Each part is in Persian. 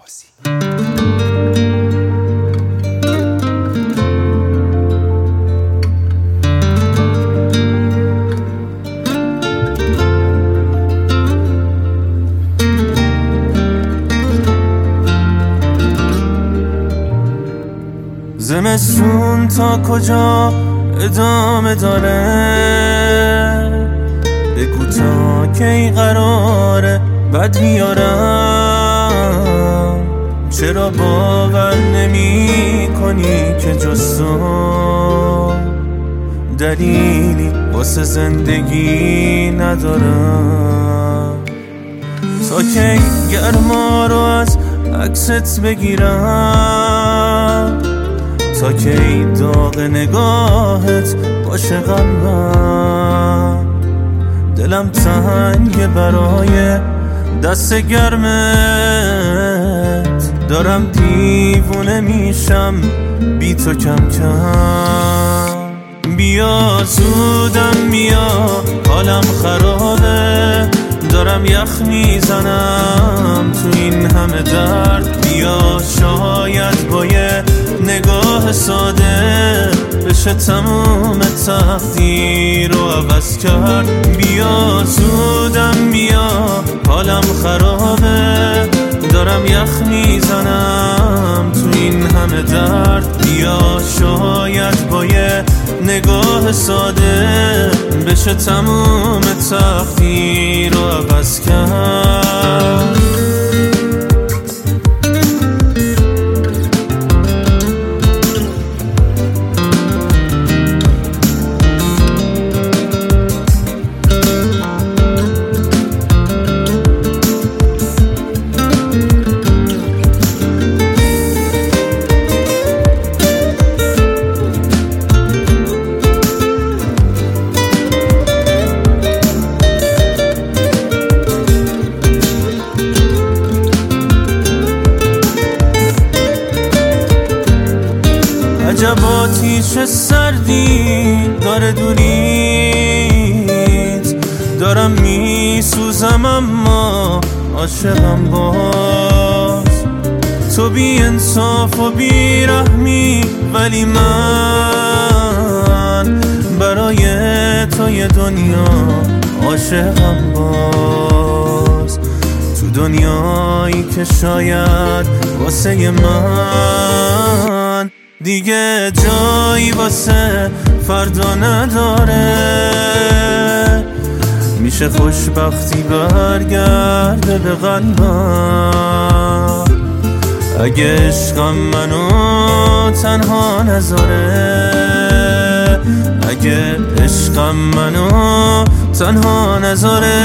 عباسی. زمستون تا کجا ادامه داره؟ بگو تا کی قراره بد بیارم؟ چرا باور نمی کنی که جز تو دلیلی واسه زندگی ندارم؟ تا کی گرما رو از عکست بگیرم؟ تا کی داغ نگاهت باشه قلبم؟ دلم تنگه برای دست گرمت، دارم دیوونه میشم بی تو کم کم. بیا زودم بیا، حالم خرابه، دارم یخ میزنم تو این همه درد. بیا شاید با یه نگاه ساده بشه تموم تقدیر رو عوض کرد. بیا زودم بیا، حالم خرابه، دارم یخ میزنم تو این همه درد. بیا شاید با یه نگاه ساده بشه تموم تقدیر رو عوض کرد. عجب آتیش سردی داره دونیت، دارم میسوزم اما عاشقم باز. تو بی انصاف و بی رحمی، ولی من برای تو یه دنیا عاشقم باز. تو دنیایی که شاید واسه من دیگه جایی واسه فردا نداره. میشه خوشبختی برگرده به قلبم اگه عشقم منو تنها نذاره، اگه عشقم منو تنها نذاره.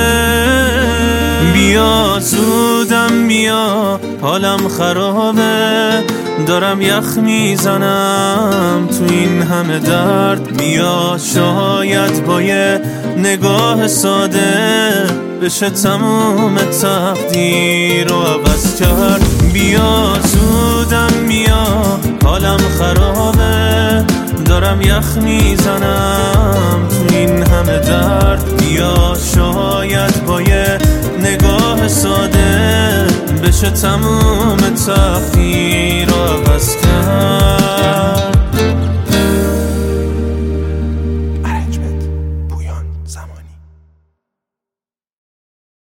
بیا زودم بیا، حالم خرابه، دارم یخ میزنم تو این همه درد. بیا شاید با یه نگاه ساده بشه تموم تقدیر رو عوض کرد. بیا زودم بیا، حالم خرابه، دارم یخ میزنم تو این همه درد. بیا شاید با یه نگاه ساده بشه تموم تقدیر رو عوض کرد.